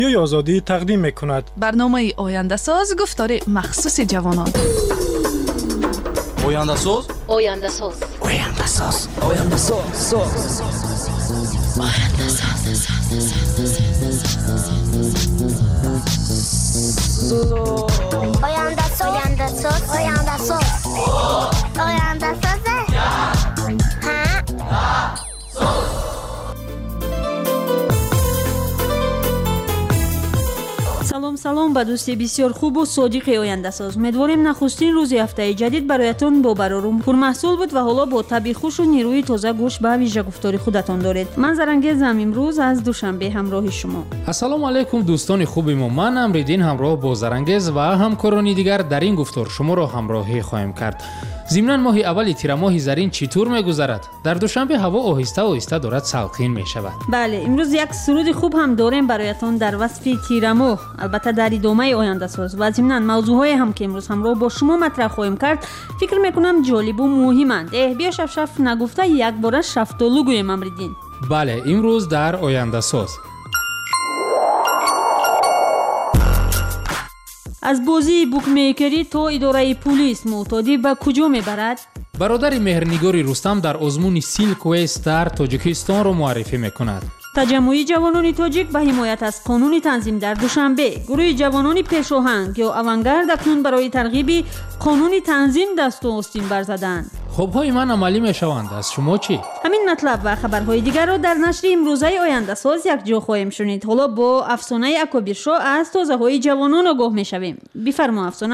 رادیوی آزادی تقدیم می‌کند. برنامه آینده ساز گفتار مخصوص جوانان. آینده ساز؟ آینده ساز. آینده ساز. آینده ساز. آینده ساز. آینده ساز. آینده ساز. آینده ساز. салом ба дӯсти бисёр хубу содиқи ояндасоз. умедворем нахустин рӯзи ҳафтаи ҷадид бароятон бо барорум пурмаҳсул буд ва ҳоло бо таби хушу нерӯи тоза гӯш ба вижа гуфтори худатон доред. ман Зарангезам, имрӯз аз душанбе ҳамроҳи шумо. ассалому алайкум дӯстони хуби мо. ман Амриддин ҳамроҳ бо Зарангез ва ҳамкорони дигар дар ин гуфтор шуморо ҳамроҳӣ хоҳем кард. зимнан моҳи аввали тирамоҳи зарин чӣ тур мегузарад? дар душанбе ҳаво оҳиста оҳиста дорад салқин мешавад. бале, имрӯз як суруди хуб ҳам дорем бароятон дар васфи тирамоҳ, албатта дар идомаи ояндасоз ва зимнан мавзӯъҳое ҳам ки имрӯз ҳамроҳ бо шумо матраҳ хоҳем кард, фикр мекунам ҷолибу муҳиманд. биё шафшаф нагуфта якбора шафтолу гӯем. Амриддин. бале, имрӯз дар ояндасоз аз бозии букмейкерӣ то идораи пулис муътодӣ ба куҷо мебарад? бародари меҳрнигори Рустам дар озмуни Silkwest дар Тоҷикистонро муаррифӣ мекунад. таҷаммӯи ҷавонони тоҷик ба ҳимоят аз қонуни танзим дар душанбе. гурӯҳи ҷавонони пешоҳанг ё авангард акнун барои тарғиби қонуни танзим дасту остин барзаданд. хобҳои ман амалӣ мешаванд. аз шумо чӣ? ҳамин матлаб ва хабарҳои дигарро дар нашри имрӯзаи ояндасоз якҷо хоҳем шунид. ҳоло бо афсонаи акобиршо аз тозаҳои ҷавонон огоҳ мешавем. бифармо афсона.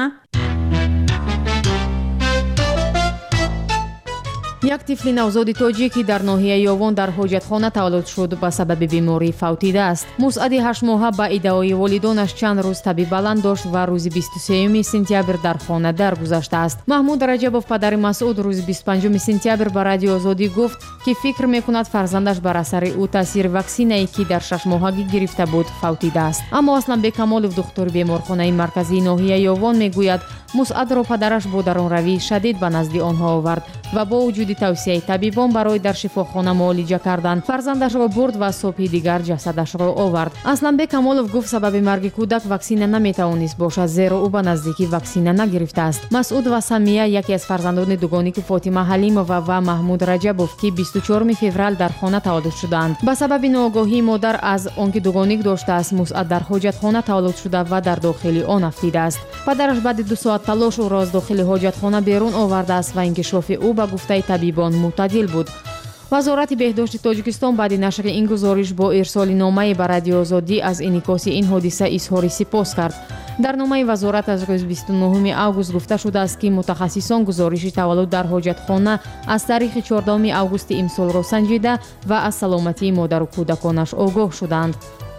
як тифли навзоди тоҷикӣ дар ноҳияи Ёвон дар ҳоҷатхона таваллуд шуд ба сабаби беморӣ фавтида аст. мусъади 8 моҳа ба иддаои волидонаш чанд рӯз таби баланд дошт ва рӯзи 23 сентябр дар хона даргузаштааст. маҳмуд раҷабов падари масъуд рӯзи 25 сентябр ба радиои Озодӣ гуфт ки фикр мекунад фарзандаш бар асари ӯ таъсири ваксинае ки дар 6 моҳагӣ гирифта буд фавтидааст. аммо Асланбек Камолов духтури беморхонаи марказии ноҳияи Ёвон мегӯяд мусъадро падараш бо даронравии шадид ба назди онҳо овард ва бо вуҷуди тавсияи табибон барои дар шифохона муолиҷа кардан фарзандашро бурд ва субҳи дигар ҷасадашро овард. Асланбек Камолов гуфт сабаби марги кӯдак ваксина наметавонист бошад, зеро ӯ ба наздикӣ ваксина нагирифтааст. Масъуд ва Самия яке аз фарзандони дугонӣ ки Фотима Ҳалимова ва Маҳмуд Раҷабов ки 24 феврал дар хона таваллуд шуданд. ба сабаби ноогоҳии модар аз он ки дугоник доштааст, мусъад дар ҳоҷатхона таваллуд шуда ва дар дохили он афтидааст. падараш баъди 2 соат талош ӯро аз дохили ҳоҷатхона берун овардааст ва инкишофи ӯ ба гуфтаи табибон мӯътадил буд. вазорати беҳдошти Тоҷикистон баъди нашри ин гузориш бо ирсоли номае ба Радиои Озодӣ аз инъикоси ин ҳодиса изҳори сипос кард. дар номаи вазорат аз рӯзи 29 август гуфта шудааст ки мутахассисон гузориши таваллуд дар ҳоҷатхона аз таърихи 14 августи имсолро санҷида ва аз саломатии модару кӯдаконаш огоҳ шуданд.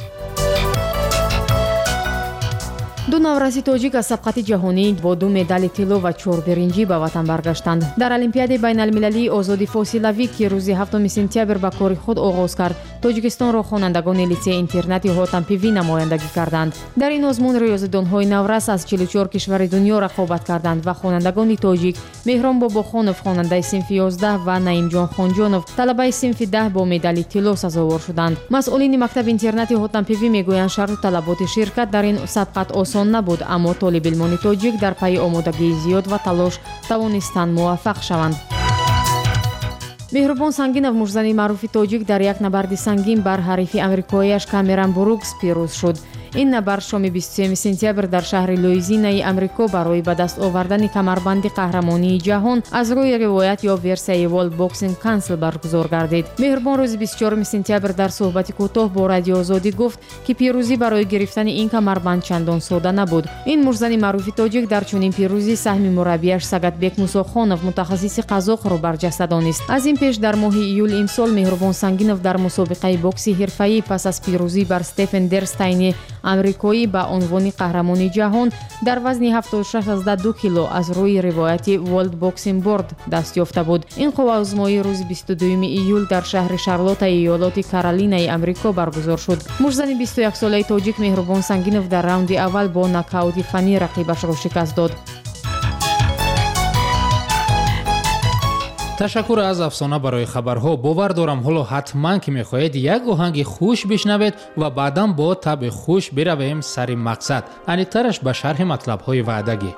ду навраси тоҷик аз сабқати ҷаҳонӣ бо 2 медали тилло ва 4 биринҷӣ ба ватан баргаштанд. дар олимпиадаи байналмилалии озоди фосилавӣ ки рӯзи 7 сентябр ба кори худ оғоз кард, тоҷикистонро хонандагони литсеи интернати ҳотампивӣ намояндагӣ карданд. дар ин озмун риёзидонҳои наврас аз 44 кишвари дунё рақобат карданд ва хонандагони тоҷик Меҳрон Бобохонов хонандаи синфи 11 ва Наимҷон Хонҷонов талабаи синфи 10 бо медали тилло сазовор шуданд. масъулини мактаби интернати ҳотампивӣ мегӯянд шарту талаботи ширкат дар ин сабқат осон набуд, аммо толибилмони тоҷик дар пайи омодагии зиёд ва талош тавонистанд муваффақ шаванд. меҳрубон Сангинов мужзани маъруфи тоҷик дар як набарди сангин бар ҳарифи амрикоиаш Камерон Брукс пирӯз шуд. ин набард шоми 23 сентябр дар шаҳри Луизинаи Амрико барои ба даст овардани камарбанди қаҳрамонии ҷаҳон аз рӯи ривоят ё версияи World Boxing Council баргузор гардид. меҳрубон рӯзи 24 сентябр дар суҳбати кӯтоҳ бо Радиои Озодӣ гуфт ки пирӯзӣ барои гирифтани ин камарбанд чандон сода набуд. ин мужзани маъруфи тоҷик дар чунин пирӯзӣ саҳми мураббияш Сагатбек Мусохонов мутахассиси қазоқро барҷаста донист. аз ин пеш дар моҳи июл имсол меҳрубон Сангинов дар мусобиқаи бокси ҳирфаӣ пас аз пирӯзӣ бар Стефен Дерстайни амрикоӣ ба унвони қаҳрамони ҷаҳон дар вазни 76.2 кило аз рӯи ривояти World Boxing Board даст ёфта буд. ин қувваозмоӣ рӯзи 22 июл дар шаҳри Шарлоттаи иёлоти Каролинаи Амрико баргузор шуд. мужзани 21-солаи тоҷик Меҳрубон Сангинов дар раунди аввал бо нокаути фанӣ рақибашро шикаст дод. ташаккур аз афсона барои хабарҳо. бовар дорам ҳоло ҳатман ки мехоҳед як оҳанги хуш бишнавед ва баъдан бо таби хуш биравем сари мақсад. аниқтараш ба шарҳи матлабҳои ваъдагӣ.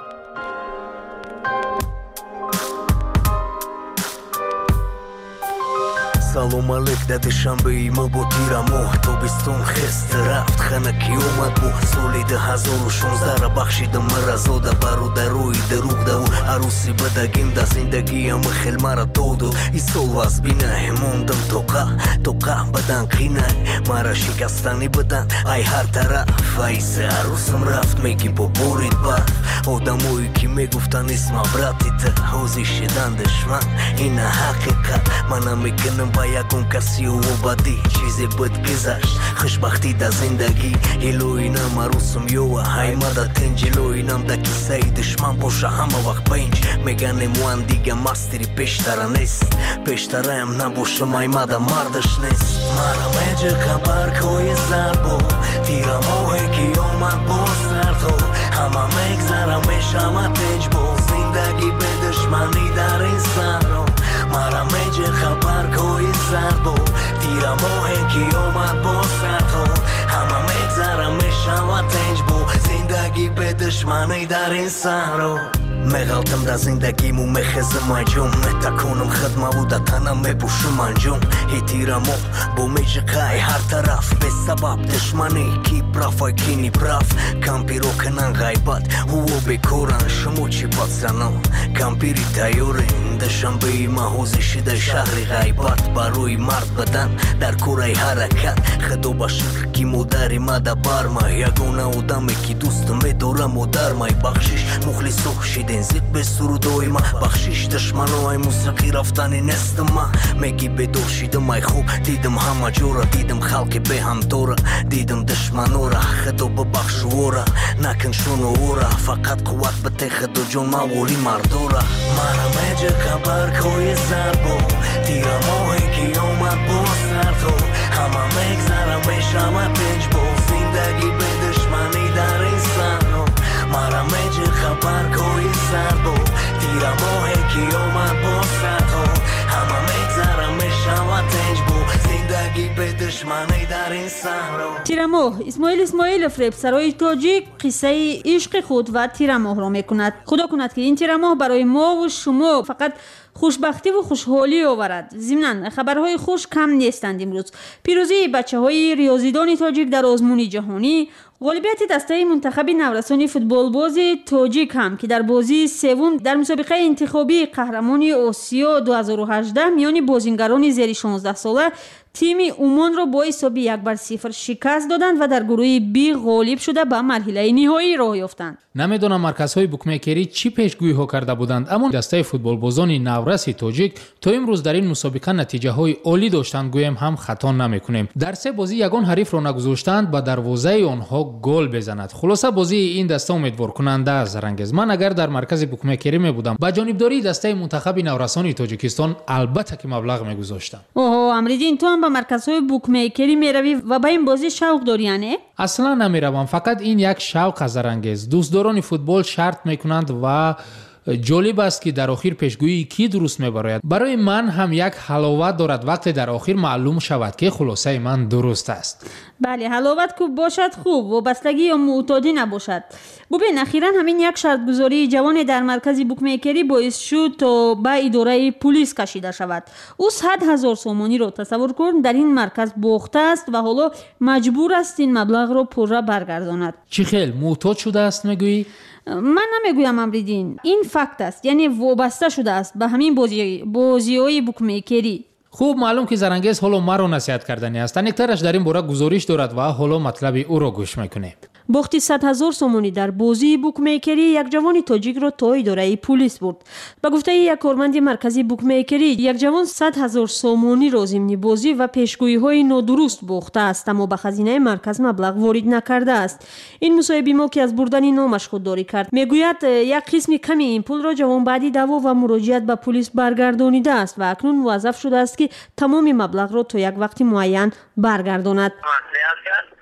салом алек да душанбеи мо бо тирамо тобистон хест рафт ханаки омад бо соли 2016 ра бахшидам маразода бародарои даругдаву аруси бадагим да зиндагиам хелмара доду и сол вас бинай мондам тоқа бадан қинай мара шикастани бадан ай ҳар тараф айсе арусам рафт меги бо борид барф одамое ки мегуфтан исма братита ҳозир шидан душман ина ҳақиқат манам мекунам ба ягон каси обадӣ чизе буд гузашт хушбахтӣ да зиндагӣ илоинам арусам ёва ҳаймада тинҷ илоинам да кисаи душман боша ҳама вақт бинҷ меганем ван дига мастири пештара нест пештараям набошам аймада мардаш нест мара меҷа хабарҳои зарбо тирамоҳе ки омад бо сардо ҳама мегзара мешава тинҷ бо зиндагӣ бе душманӣ дар ин саҳро мара меҷа хабарҳои зарбо тирамоҳе ки омад бо сардо ҳама мегзара мешава тинҷ бо зиндагӣ бе душманӣ дар ин саҳро меғалтам да зиндагиму мехезам анҷом метаконам хидмаву да танам мепӯшам анҷом эҳтиромо бо меҷиқай ҳар тараф бесабаб душманӣ ки прав ай ки ни прав кампиро канан ғайбат ҳуво бекоран шумо чӣ пацанон кампири тайёрен душанбеи маҳози шида шаҳри ғайбат барои мард бадан дар кораи ҳаракат худо ба шукр ки модари мада барма ягона одаме ки дӯсту медора модармай бахшиш мухлисо шиден зид бе сурудоима бахшиш душманои мусиқӣ рафтани нестама меги бедор шидам ай хуб дидам ҳама ҷора дидам халқи беҳамдора дидам душманора худо бибахшу ора накун шуноора фақат қувват бите худо ҷон маволи мардора мара меҷа хабарҳои зарбо тирамоҳе ки омад бо сардо ҳама мегзара мешава тинҷ бо зиндагӣ бе душманӣ дар ин саҳро мара меҷа хабарҳои зарбо тирамоҳе ки омад бо сардо ҳама мегзара мешава тинҷ бо зиндагӣ бе душманӣ дар ин саҳро. тирамоҳ исмоил исмоилов репсарои тоҷик қиссаи ишқи худ ва тирамоҳро мекунад. худо кунад ки ин тирамоҳ барои мову шумо фақат хушбахтиву хушҳолӣ оварад. зимнан хабарҳои хуш кам нестанд. имрӯз пирӯзии бачаҳои риёзидони тоҷик дар озмуни ҷаҳонӣ, ғолибияти дастаи мунтахаби наврасони футболбози тоҷик ҳам ки дар бозии севум дар мусобиқаи интихобии қаҳрамони осиё 2018 миёни бозингарони зери 16 сола тими умонро бо ҳисоби 1-0 шикаст доданд ва дар гурӯҳи Би ғолиб шуда ба марҳилаи ниҳоӣ роҳ ёфтанд. намедонам марказҳои букмекерӣ чӣ пешгӯиҳо карда буданд, аммо дастаи футболбозони навраси тоҷик то имрӯз дар ин мусобиқа натиҷаҳои олӣ доштанд, гӯем ҳам хато намекунем. дар се бозӣ ягон ҳарифро нагузоштанд ба дарвозаи онҳо гол безанад. хулоса бозии ин даста умедворкунанда зарангез. ман агар дар маркази букмекерӣ мебудам ба ҷонибдории дастаи мунтахаби наврасони тоҷикистон албатта ки маблағ мегузоштам. оҳо амридин ту ҳам ба марказҳои букмекерӣ меравӣ ва ба ин бозӣ шавқ дорӣ ане? аслан намеравам. фақат ин як шавқ аз зарангез. дӯстдорони футбол шарт мекунанд ва ҷолиб аст ки дар охир пешгӯии кӣ дуруст мебарояд. барои ман ҳам як ҳаловат дорад вақте дар охир маълум шавад ки хулосаи ман дуруст аст. бале ҳаловат ку бошад хуб, вобастагӣ ё муътодӣ набошад. бубин ахиран ҳамин як шартгузории ҷавоне дар маркази букмекерӣ боис шуд то ба идораи пулис кашида шавад. ӯ 100 000 сомониро тасаввур кун дар ин марказ бохтааст ва ҳоло маҷбур аст ин маблағро пурра баргардонад. чӣ хел муътод шудааст мегӯӣ? ман намегӯям амридин. ин факт аст, яъне вобаста шудааст ба ҳамин бозиҳои букмекерӣ. хуб маълум ки зарангез ҳоло маро насиҳат карданӣ аст. аниқтараш дар ин бора гузориш дорад ва ҳоло матлаби ӯро гӯш мекунем. бохти 100 000 сомонӣ дар бозии букмекерӣ як ҷавони тоҷикро то идораи пулис бурд. ба гуфтаи як корманди маркази букмекерӣ, як ҷавон 100 000 сомониро зимни бозӣ ва пешгӯиҳои нодуруст бохтааст, аммо ба хазинаи марказ маблағ ворид накардааст. ин мусоҳиби мо ки аз бурдани номаш худдорӣ кард, мегӯяд як қисми ками ин пулро ҷавон баъди даъво ва муроҷиат ба пулис баргардонидааст ва акнун муваззаф шудааст ки тамоми маблағро то як вақти муайян баргардонад.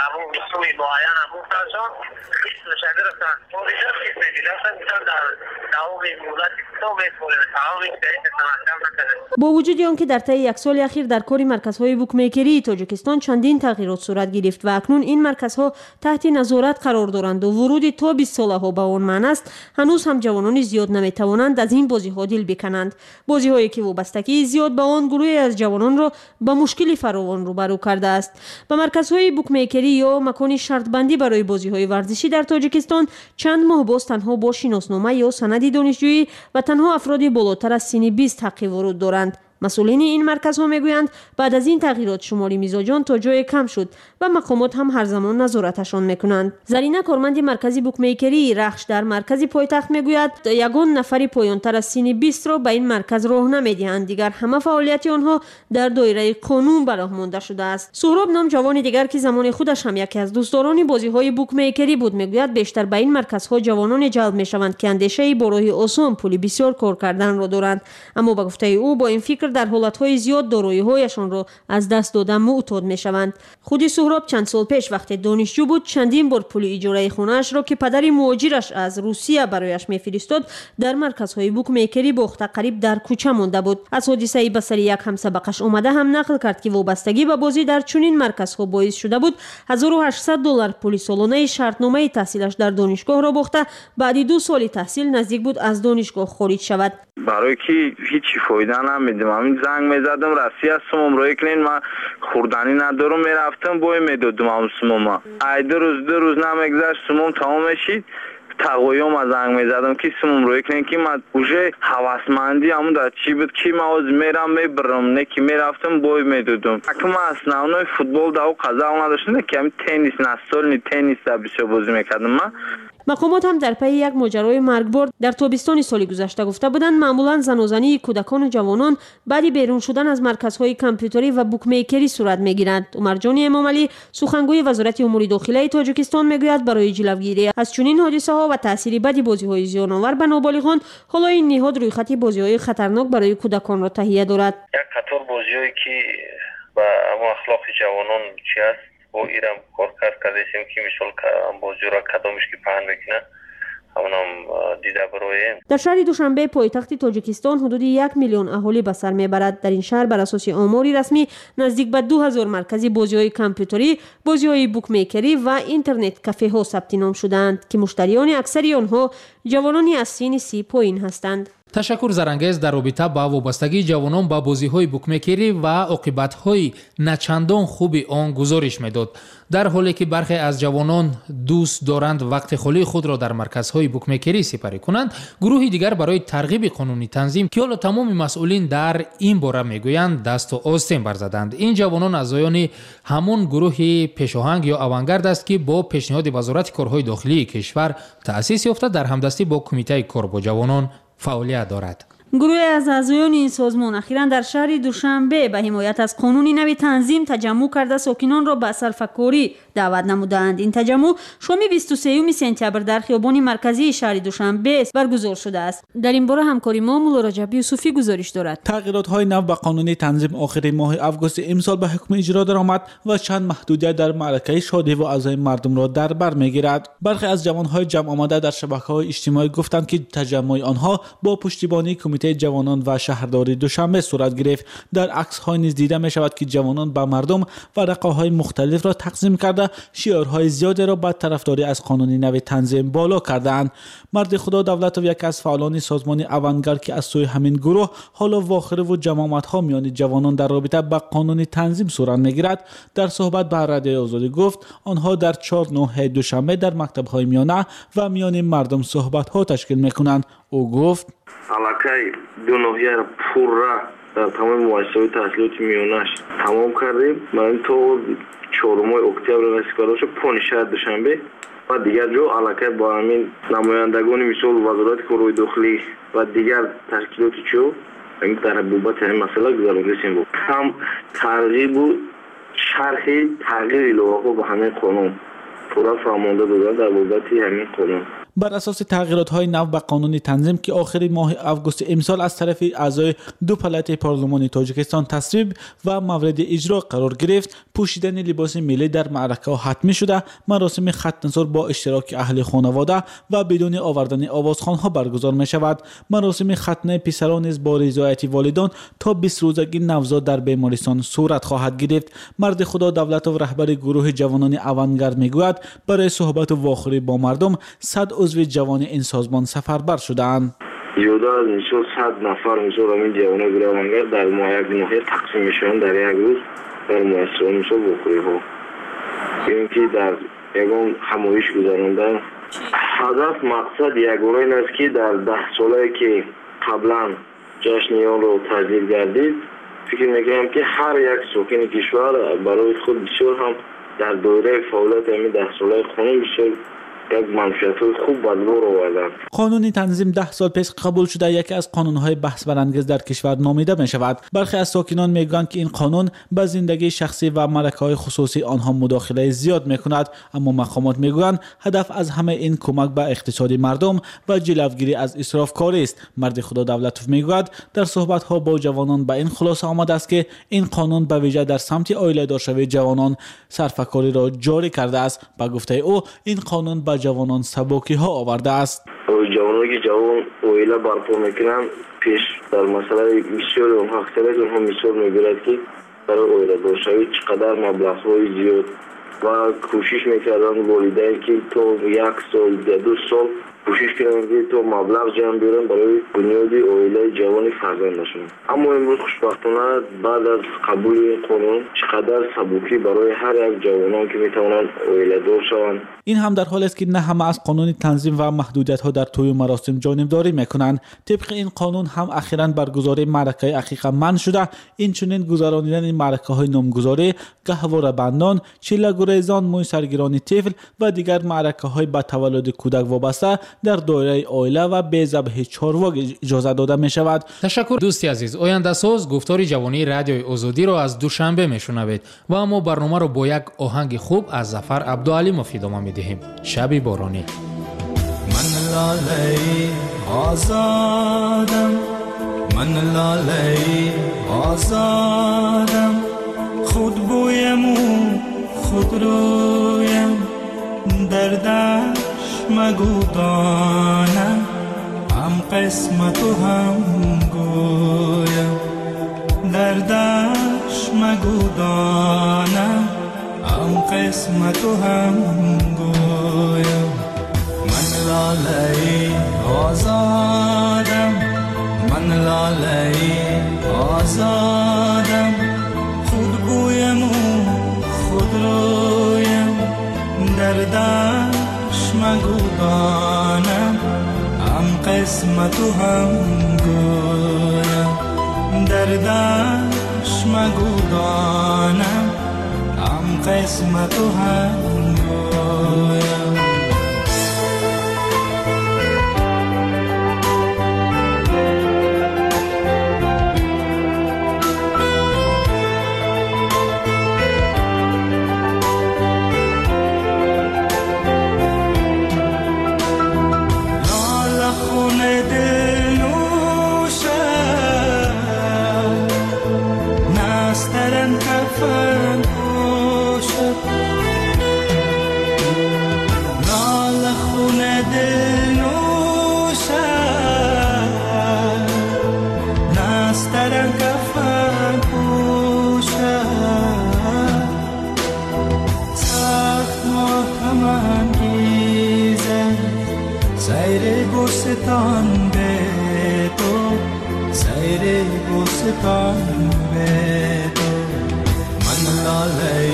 همون رسومی معین همون فرزان خیلی مشاهده رفتن تولیده خیلی میدید رفتن میتون در دوام مولت تو میتونه تمام این دهید تماشم نکنه. با وجود آنکه در طی یک سال اخیر در کار مرکزهای بوکمیکری تاجیکستان چندین تغییرات صورت گرفت و اکنون این مرکزها تحت نظارت قرار دارند و ورود تا 20 ساله ها به آن معنی است هنوز هم جوانان زیاد نمیتوانند از این بازی ها دل بکنند. بازی هایی که وابستگی زیاد به آن گروه از جوانان را به مشکلی فراوان روبرو کرده است. به مرکزهای بوکمیکری یا مکان شرط بندی برای بازی های ورزشی در تاجیکستان چند ماه باز تنها با شناسنامه یا سند دانشجویی و تنها افراد بالاتر از سن 20 حق ورود دارند. مسئولین این مرکزها میگویند بعد از این تغییرات شماری میزاجان تا جای کم شد و مقامات هم هر زمان نظارتشان میکنند. زرینه کارمند مرکز بوکمیکری رخش در مرکز پایتخت میگوید یگان نفری پایانتر از سن 20 را به این مرکز راه نمیدهند، دیگر همه فعالیت آنها در دایره قانون به راه مانده شده است. سهراب نام جوان دیگر که زمان خودش هم یکی از دوستداران بازی‌های بوکمیکری بود میگوید بیشتر به این مرکزها جوانان جلب میشوند که اندیشه با راه آسان پولی بسیار کار کردن را دارند، اما به گفته او با این فکر در حالتهای زیاد دارایی‌هایشان را از دست دادن معتاد میشوند. خودی سهراب چند سال پیش وقتی دانشجو بود چندین بار پول اجاره خانه‌اش را که پدر مهاجرش از روسیه برایش میفرستاد در مرکزهای بوکمیکری باخته قریب در کوچه مانده بود. از حادثه به سر یک همسبقش آمده هم نقل کرد که وابستگی به بازی در چنین مرکزها باعث شده بود $1800 پول سالانه شرطنامه تحصیلش در دانشگاه را باخته بعد 2 سال تحصیل نزدیک بود از دانشگاه خارج شود. برای که هیچ فایده نمیدیم همین زنگ میزدم رسی هستم روی کنین من خوردنی ندارم میرفتم بای میدادم هم سموم ای 2 روز نمیگذشت سموم تمام شید تقویم از زنگ میزدم که سموم روی کنین که من اوژه حواسمندی همون در چی بود که من از میرم میبرم نه که میرفتم بای میدادم اکنون اصلا فوتبال داو قضا نداشتم که همین تنیس نستال تنیس در بسیار بازی میکردم من. مقامات هم در پی یک ماجرای مرگبار در تابستان سال گذشته گفته بودند معمولا زنازنی کودکان و جوانان بعد بیرون شدن از مرکزهای کامپیوتری و بوکمیکری صورت میگیرند. عمرجان امامعلی سخنگوی وزارت امور داخلی تاجیکستان میگوید برای جلوگیری از چنین حادثه ها و تاثیر بد بازی‌های زیان‌آور به نابالغان حالا این نهاد رویخط بازی‌های خطرناک برای کودکان را تهیه دارد. یک قطار بازی‌هایی که با اخلاق جوانان چی است با ایران کار کردیم که مثال بازی را کدامش که پهن میکنه همونم دیده برایم. در شهر دوشنبه پایتخت تاجیکستان حدود 1 میلیون اهالی به سر میبرد. در این شهر بر اساس آماری رسمی نزدیک به 2000 مرکز بازی‌های کامپیوتری، بازی‌های بوکمیکری و اینترنت کافه ها ثبت نام شدند که مشتریان اکثری آنها جوانانی از سن 30 پایین هستند. تشکر زرانگیز در رابطه با وابستگی جوانان با بازی‌های بوکمیکری و عاقبت‌های نچندان خوب آن گزارش می‌داد. در حالی که برخی از جوانان دوست دارند وقت خالی خود را در مرکزهای بوکمیکری سپری کنند، گروهی دیگر برای ترغیب قانونی تنظیم که حالا تمام مسئولین در این باره میگویند دست و آستین برزدند. این جوانان اعضایان همون گروه پیشاهنگ یا آونگارد است که با پیشنهاد وزارت کارهای داخلی کشور تأسیس یافته در همدستی با کمیته کار با جوانان فعالیت دارد. گروه از اعضایان این سازمان اخیراً در شهر دوشنبه به حمایت از قانون نوی تنظیم تجمع کرده ساکنان را به سرفکاری دعوت نمودند. این تجمع شام 23 سپتامبر در خیابان مرکزی شهر دوشنبه برگزار شده است. در این باره همکاری ما مولا رجب یوسفی گزارش دارد. تغییرات‌های نو به قانون تنظیم آخر ماه آگوست امسال به حکم اجرا درآمد و چند محدودیت در معرکه شادی و اعضای مردم را در بر میگیرد. برخی از جوان‌های جمع آمده در شبکه‌های اجتماعی گفتند که تجمع آنها با پشتیبانی کمیته جوانان و شهرداری دوشنبه صورت گرفت. در عکس‌های نیز دیده می‌شود که جوانان به مردم ورقه‌های مختلف را تقسیم کرده شعارهای زیادی را به طرفداری از قانون نو تنظیم بالا کردند. مرد خدا دولتوی یک از فعالان سازمان آونگارد که از سوی همین گروه حالا واخره و جماعت‌ها میان جوانان در رابطه با قانون تنظیم صورت می‌گیرد در صحبت با رادیو آزادی گفت آنها در 4 نوحه دوشنبه در مکتب‌های میانه و میان مردم صحبت‌ها تشکیل می‌کنند. او گفت علاقه دو نوحه را پورا در تمام مؤسسات تحصیلات میانش تمام کردیم. من تو 4 اکتبر رسیدگارش پونشهر دوشنبه و دیگر جو علاقه با همین نمایندگان مثل وزارت کارهای داخلی و دیگر تشکیلات چو این در بابت این مسئله گزارش بود. هم ترغیب و شرح تغییر لوحه با همین قانون پورا فرمانده دادن در بابت همین قانون. بر اساس تغییرات‌های نو به قانون تنظیم که آخر ماه آگوست امسال از طرف اعضای دو پالات پارلمان تاجیکستان تصویب و مورد اجرا قرار گرفت، پوشیدن لباس ملی در معرکه حتمی شده، مراسم ختنه‌سال با اشتراک اهل خانواده و بدون آوردن آوازخوان‌ها برگزار می‌شود. مراسم ختنه پسران نیز با رضایت والدان تا 20 روزگی نوزاد در بیمارستان صورت خواهد گرفت. مرد خدا دولتov رهبر گروه جوانان اوانگارد میگوید برای صحبت و واخوری با مردم 100 عضو جوان این سازمان سفربر شدند. یودا از میشد 100 نفر میشد همین جوانان گروه اوانگارد در ماه یک تقسیم میشوند در یک روز در مؤسسه میشد واخوری ها که در یگان همایش گذراندن. هدف مقصد یگانه این است که در 10 ساله که قبلا جشن یان رو تجلیل گردید، فکر میکنم که هر یک ساکن کشور برای خود بسیار هم در دایره فعالیت همین 10 ساله خانم بسیار یک منفعت‌های خوب به دور آوردن. قانون تنظیم 10 سال پیش قبول شده یکی از قانون‌های بحث برانگیز در کشور نامیده می شود. برخی از ساکنان میگویند که این قانون به زندگی شخصی و ملکه‌های خصوصی آنها مداخله زیاد میکند، اما مقامات میگویند هدف از همه این کمک به اقتصاد مردم و جلوگیری از اسرافکاری است. مرد خدا دولتوف میگوید در صحبت‌ها با جوانان به این خلاصه آمده است که این قانون به ویژه در سمت عائله‌دارشوی جوانان صرفه‌کاری را جاری کرده است. به گفته او این قانون به جوانان سبکی ها آورده است. جوانانی که جوان عائله برپا میکنن پیش در مسئله بسیار اونها اکثریت اونها مثال میگیرد که برای عائله دارشوی چقدر مبلغ‌های زیاد و کوشش میکردن والدین که تا 1 سال یا 2 سال کوشش کردن که تو مبلغ جمع بیارن برای بنیاد عائله جوان فرزندشون. اما امروز خوشبختانه بعد از قبول قانون چقدر سبکی برای هر یک جوانان که میتونن عائله دار شوند. این هم در حالی است که نه همه از قانون تنظیم و محدودیت‌ها در طی و مراسم جانبداری میکنند. طبق این قانون هم اخیراً برگزاری معرکه عقیقه منع شده. این چنین گذرانیدن معرکه‌های نامگذاری، گهواره بندان، چله گریزان، موی سرگیرانی طفل و دیگر معرکه‌های به تولد کودک وابسته در دایره عائله و به ذبح چارواک اجازه داده می شود. تشکر دوستی عزیز. آینده ساز گفتار جوانی رادیوی آزادی را از دوشنبه میشنوید و اما برنامه را با یک آهنگ خوب از ظفر عبدالعلی مفید ادامه میدهیم. شبی بارانی. من لاله آزادم، من لاله آزادم، خود بویم و خود رویم، دردش مگو دانم، هم قسمت و هم گویم، دردش مگو دانم، هم قسمت و هم گویم. من لاله آزادم، من لاله آزادم، خود بویم و خود رویم، دردش مگو دانم، هم قسمت و هم گویم، دردش مگو دانم، هم قسمت و هم گویم. بوستان به تو، سیر بوستان به تو، من لاله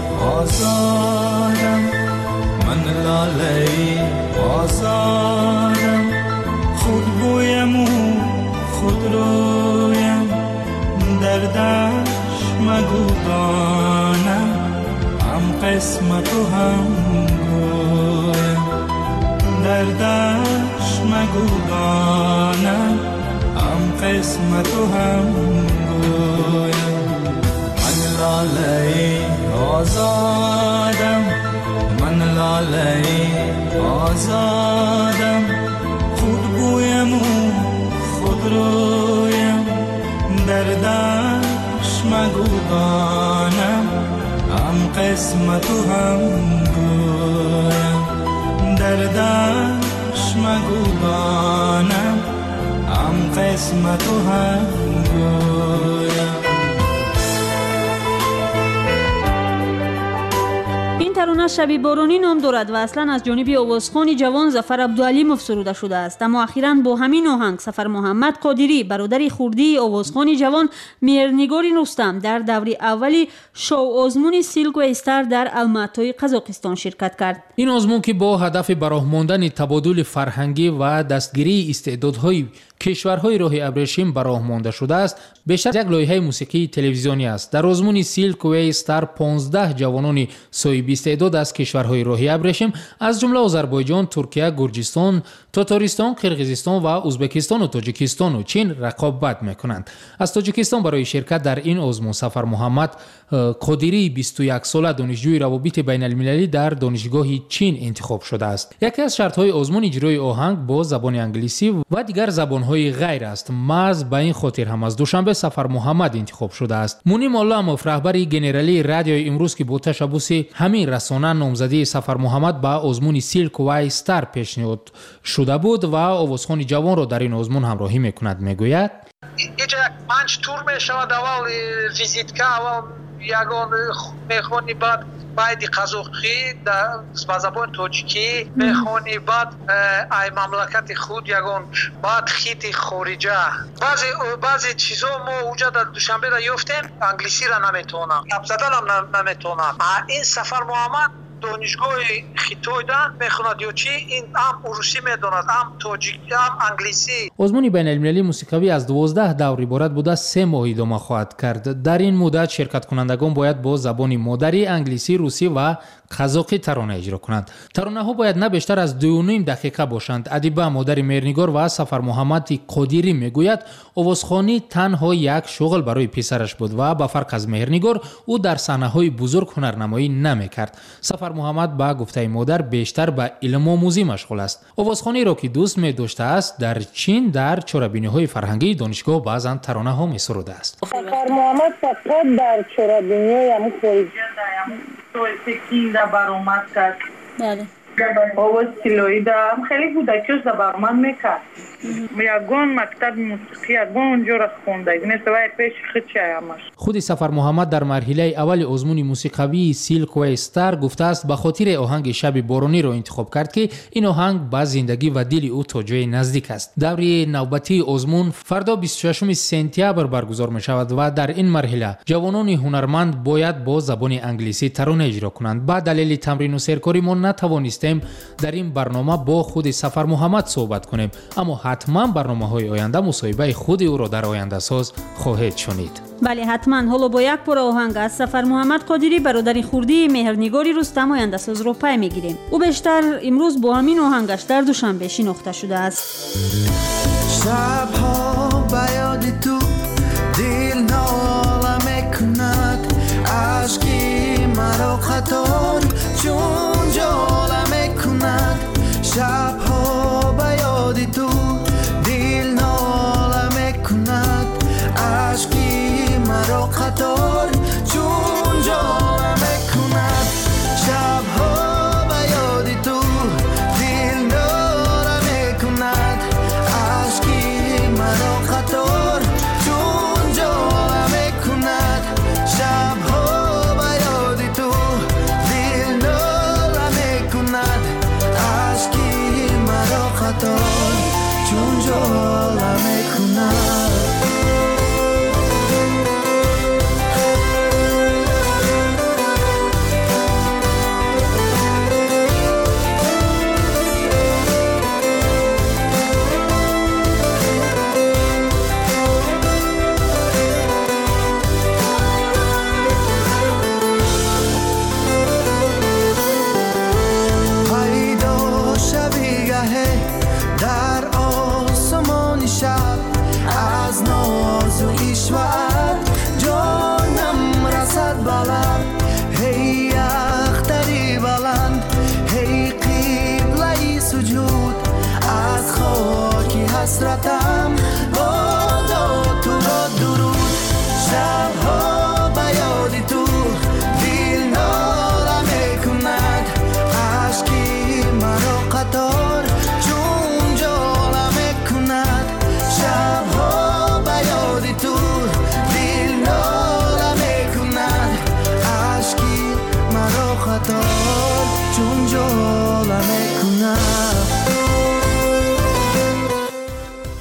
آزادم، من لاله آزادم، خود بویم و خود رویم، دردش مگو دانم، هم قسمت و هم گویم، دردش مگو دانم، هم قسمت و هم گویم. من لاله آزادم، من لاله آزادم خود گویم و خود رویم در دشت مگو بانم هم قسمت و هم گویم در دشت مگو بانم هم قسمت و هم گویم. این ترانه شبی بارانی نام دارد و اصلا از جانب آوازخوان جوان ظفر عبدالعلیموف سروده شده است، اما اخیراً با همین آهنگ سفر محمد قادری برادر خردی آوازخوان جوان مهرنگار رستم در دور اولی شو آزمون سیلک و استار در الماتای قزاقستان شرکت کرد. این آزمون که با هدف براه ماندن تبادل فرهنگی و دستگیری استعدادهای کشورهای راه ابریشم براه مانده شده است، بیشتر یک لایحه موسیقی تلویزیونی است. در آزمون سیلک و استار 15 جوانان صاحب استعداد از کشورهای راه ابریشم از جمله آذربایجان، ترکیه، گرجستان، تاتارستان، قرقیزستان و ازبکستان و تاجیکستان و چین رقابت میکنند. از تاجیکستان برای شرکت در این آزمون سفر محمد قادری 21 ساله دانشجوی روابط بین المللی در دانشگاه چین انتخاب شده است. یکی از شرط‌های آزمون اجرای آهنگ با زبان انگلیسی و دیگر زبان‌های غیر است. محض به این خاطر هم از دوشنبه سفر محمد انتخاب شده است. مونی مولاموف رهبر گنرالی رادیوی امروز که با تشبث همین رسانه نامزدی سفر محمد به آزمون سیلک و استار پیشنهاد شده بود و آوازخوان جوان را در این آزمون همراهی میکند. میگوید اینجا 5 تور میشود. اول ویزیتکا، اول یگان میخونی، بعد باید قزاقی با زبان تاجیکی میخونی، بعد ای مملکت خود یگان، بعد خیت خارجه. بعضی چیزا ما اونجا در دوشنبه را یافتیم، انگلیسی را نمیتونم، حرف زدن هم نمیتونم. این سفر محمد دانشگاه خیتوی ده میخوند یا چی، این هم روسی میداند، هم تاجیکی، هم انگلیسی. آزمون بین المللی موسیقی از 12 دور عبارت بوده 3 ماه ادامه خواهد کرد. در این مدت شرکت کنندگان باید با زبان مادری انگلیسی، روسی و قزاقی ترانه اجرا کنند. ترانه ها باید نه بیشتر از 2.5 دقیقه باشند. ادیبه مادر مهرنگار و سفر محمد قادری میگوید آوازخوانی تنها یک شغل برای پسرش بود و به فرق از مهرنگار او در صحنه‌های بزرگ هنرنمایی نمیکرد. سفر محمد با گفته مادر بیشتر به علم آموزی مشغول است. آوازخوانی را که دوست می داشته است در چین در چاره‌بینی‌های فرهنگی دانشگاه بعضا ترانه ها می سروده است. سفر محمد فقط در چاره‌بینی‌های همون خارجی توی در برآمد کرد. بله. آواز سیلویی هم خیلی کودکیش در برآمد میکرد. یگان مکتب موسیقی یگان اونجا را خونده. نسبت پیش خودش همش. خود سفر محمد در مرحله اول آزمون موسیقی سیلک و استار گفته است به خاطر آهنگ شب بارانی را انتخاب کرد که این آهنگ با زندگی و دل او تا جای نزدیک است. دوره نوبتی آزمون فردا 26 سپتامبر برگزار می شود و در این مرحله جوانان هنرمند باید با زبان انگلیسی ترانه اجرا کنند. با دلیل تمرین و سرکاری ما نتوانستیم در این برنامه با خود سفر محمد صحبت کنیم، اما حتما برنامه‌های آینده مصاحبه خود او را در آینده ساز خواهید شنید. بله حتما. حالا با یک پر آهنگ از سفر محمد قادری برادر خردی مهرنگاری رستم آینده ساز رو پی میگیریم. او بیشتر امروز با همین آهنگش در دوشنبه شناخته شده است. شب‌ها به یاد تو دل ناله میکند، عشقی مرا خطار چون جاله میکند. شب‌ها به یاد تو دل ناله میکند، عشقی مرا خطار چون جاله میکند. شب‌ها به یاد تو دل ناله میکند، عشقی مرا خطار چون جاله میکند. شب‌ها به یاد تو دل ناله میکند، عشقی مرا خطار چون جاله میکند. در آسمان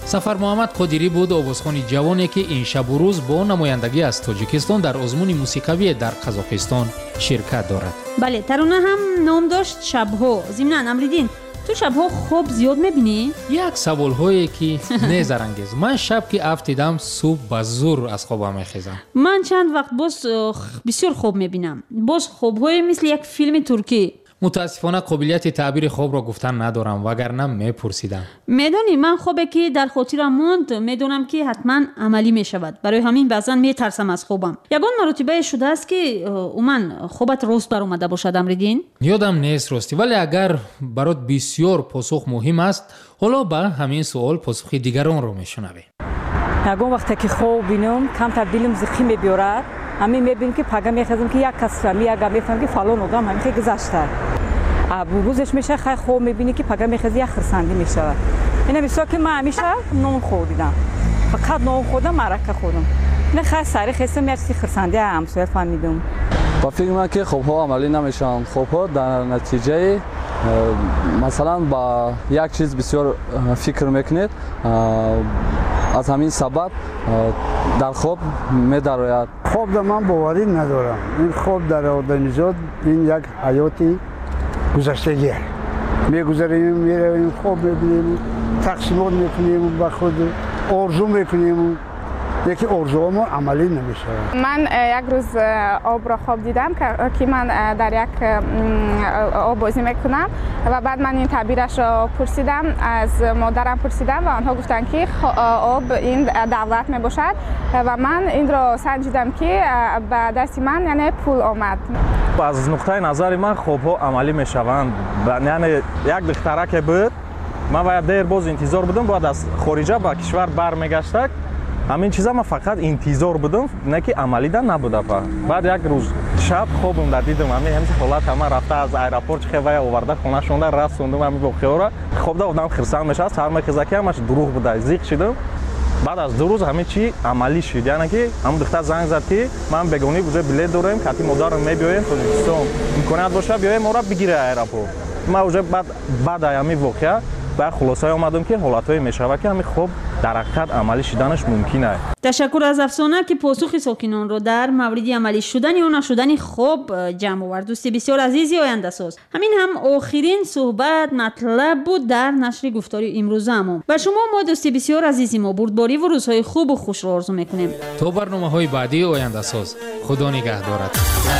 сафар муҳаммад қодирӣ буд овозхони ҷавоне ки ин шабу рӯз бо намояндагӣ аз тоҷикистон дар озмуни мусиқавие дар қазоқистон ширкат дорад. бале, тарона ҳам ном дошт шабҳо. зимнан Амриддин, ту шабҳо хоб зиёд мебинӣ? як саволҳое ки не зарангез. ман шаб ки афт дидам субҳ ба зур аз хобам мехезам. ман чанд вақт боз бисёр хоб мебинам. боз хобҳое мисли як филми туркӣ. мутаассифона қобилияти таъбири хобро гуфтан надорам, вагарна мепурсидам. медонӣ, ман хобе ки дар хотирам монд, медонам ки ҳатман амалӣ мешавад. барои ҳамин баъзан метарсам аз хобам. ягон маротибае шудааст ки уман хобат рост баромада бошад Амриддин? ёдам нест ростӣ, вале агар барот бисёр посух муҳим аст, ҳоло ба ҳамин суол посухи дигаронро мешунавӣ. ягон вақте ки хоб бинам, камтар дилам зиқӣ мебиёрад. ҳамин мебинам ки пага мехезам ки як кас ягам мефаҳмам ки фалон одам ҳамин хе гузашта. рӯзеш меша хай хоб мебинӣ ки пага мехези як хурсандӣ мешавад. ина мисол ки ман ҳамеша нон хӯрдидам. фақат нон хӯрдам, марака хӯрдам. ина хай сари хестам як чизи хурсандӣ ҳамсоя фаҳмидам. ба фикр мекунам ки хобҳо амалӣ намешаванд. хобҳо дар натиҷаи масалан ба як чиз бисёр фикр мекунед, аз ҳамин сабаб дар хоб медарояд. хоб дар ман боварӣ надорам. ин хоб дар одамизод ин як ҳаёти гузаштагӣ мегузарем, меравем, хоб мебинем, тақсимот мекунем, ба худ орзу мекунем, яке орзуҳомо амалӣ намешавад. ман як рӯз обро хоб дидам ки ман дар як об бозӣ мекунам ва баъд ман ин таъбирашро пурсидам, аз модарам пурсидам ва онҳо гуфтанд ки об ин давлат мебошад ва ман инро санҷидам ки ба дасти ман яъне пул омад. аз нуқтаи назари ман хобҳо амалӣ мешаванд. яъне як духтараке буд, ман ва дер боз интизор будам, бояд аз хориҷа ба кишвар бармегаштак. ҳамин чиза ман фақат интизор будам, не ки амалида набуда. баъд як рӯз шаб хобам дар дидам ҳамин ҳолат ҳама рафта аз аэропорт хевая оварда хона шонда расондам ҳамин воқеаро. хобда одам хирсан мешавад, сар мехеза ки ҳамаш дурӯғ буда. зиқ шидам. баъд аз 2 рӯз ҳамин чи амалӣ шуд. яъне ки ҳамн духтар занг зад ки ман бегонӣ буҷа билет дорем, кати модарам мебиёем Тоҷикистон. имконият боша биёем моро бигире аэропорт. ман уҷа баъд ҳамин воқеа ба хулосае омадам ки ҳолатҳое мешавад ки ҳамин хоб дар ҳақиқат амалӣ шуданаш мумкин аст. ташаккур аз афсона ки посухи сокинонро дар мавриди амалӣ шудани ё нашудани хоб ҷамъ овард. дӯсти бисёр азизи ояндасоз, ҳамин ҳам охирин суҳбат матлаб буд дар нашри гуфтори имрӯзаамон. ба шумо мо дӯсти бисёр азизи мо бурдборӣ ва рӯзҳои хубу хушро орзу мекунем. то барномаҳои баъдии ояндасоз, худо нигаҳдорад.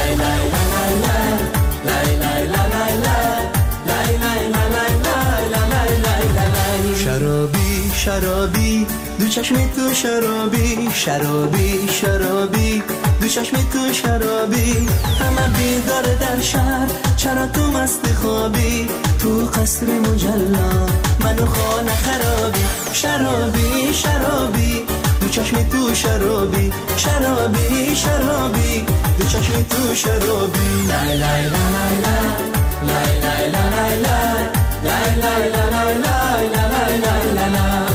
شرابی شرابی دو چشم تو شرابی شرابی شرابی دو چشم تو شرابی همه بیدار در شهر چرا تو مست خوابی تو قصر مجلا منو خانه خرابی شرابی شرابی دو چشم تو شرابی شرابی شرابی دو چشم تو شرابی لای لای لای لای لای لای لای لای لای لای لای لای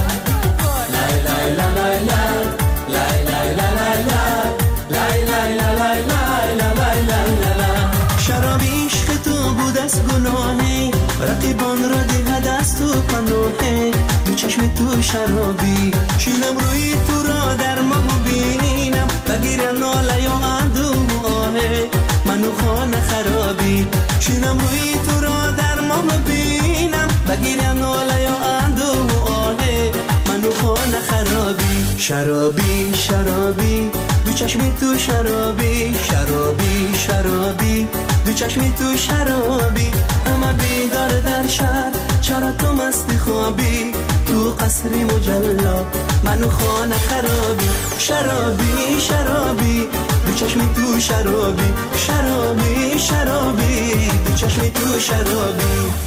شرابی عشق تو بود از گناهی رقیبان را دهد از تو پناهی دو چشم تو شرابی شیلم روی تو را در ماه بینم بگیرم ناله یا اندوه آهه منو خانه خرابی شیلم روی تو را در ماه بینم بگیرم ناله یا اندوه آهه منو خانه خرابی شرابی شرابی دو چشم تو شرابی شرابی شرابی دو چشم تو شرابی همه بیدار در شهر چرا تو مست خوابی تو قصر مجلا منو خانه خرابی شرابی شرابی دو چشم تو شرابی شرابی شرابی دو چشم تو شرابی